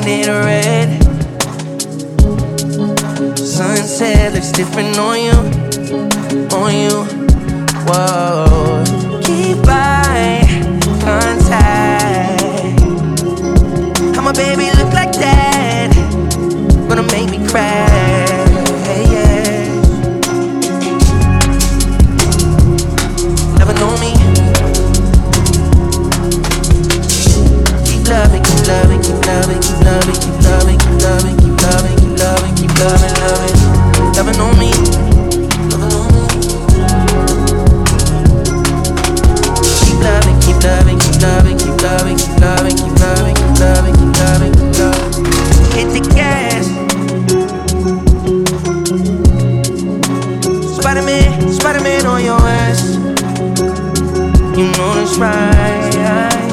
it red. Sunset looks different on you, on you. Whoa, keep eye contact. How my baby look like that? Gonna make me cry. Yeah. Never know me. Keep loving, keep loving, keep loving, keep loving, keep loving, keep loving, keep loving, keep loving, keep loving, loving. Never know me. Never know me. Keep loving, keep loving, keep loving, keep loving, keep loving, keep loving, keep loving, keep loving, keep loving. Hit the gas. Spider-Man, Spider-Man on your ass. You know that's right.